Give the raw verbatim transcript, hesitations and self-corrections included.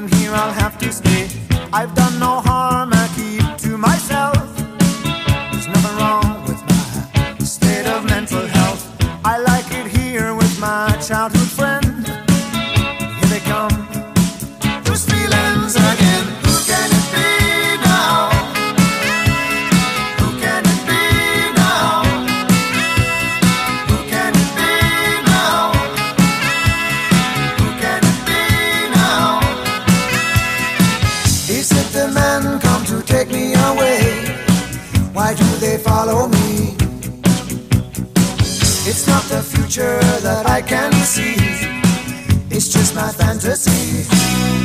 and here I'll have to stay. I've done no harm, I keep to myself. There's nothing wrong with my state of mental health. I like it here with my childhood friend. Here they come, those feelings again. Who can it be now? Who can it be now? Who can it be now? Who can it be now? Is it the men come to take me away? Why do they follow me? It's not the future that I can see, it's just my fantasy.